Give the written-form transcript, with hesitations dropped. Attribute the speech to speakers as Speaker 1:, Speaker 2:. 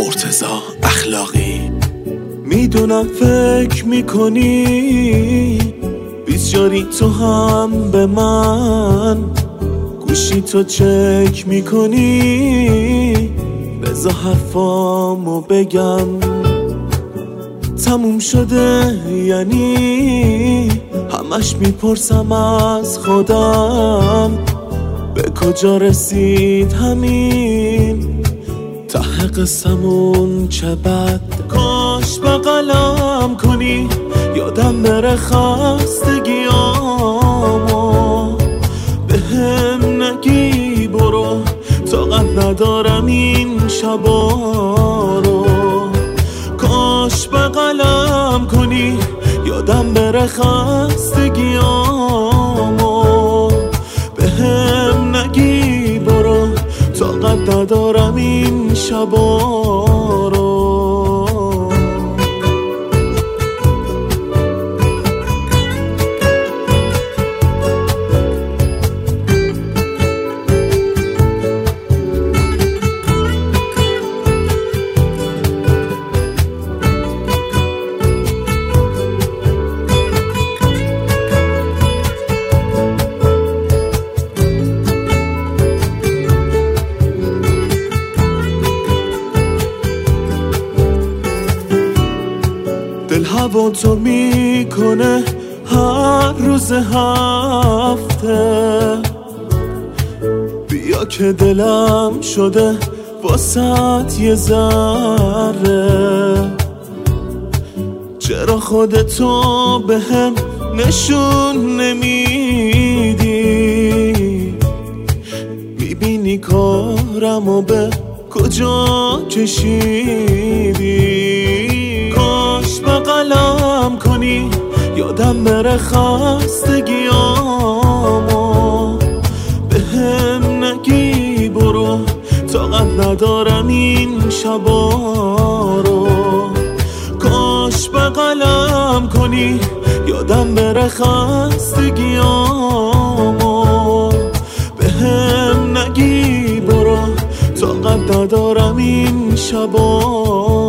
Speaker 1: مرتضی اخلاقی. میدونم فکر میکنی بیچاری تو هم به من، گوشی تو چک میکنی، بذار حرفامو بگم. تموم شده یعنی همش میپرسم از خودم، به کجا رسید همین ته قصمون چه بد. کاش بغلم کنی یادم بره خستگیامو، به هم نگی برو طاقت ندارم این شبا رو. کاش بغلم کنی یادم بره خستگیامو، به هم نگی برو طاقت ندارم این شبا رو. دل هوا تو میکنه هر روز هفته، بیا که دلم شده واسط یه ذره. چرا خودتو به هم نشون نمیدی؟ میبینی کارمو به کجا کشیدی؟ کاش بغلم کنی یادم بره خستگیامو، به هم نگی برو طاقت ندارم این شبا رو. کاش بغلم کنی یادم بره خستگیامو، به هم نگی برو طاقت ندارم این شبا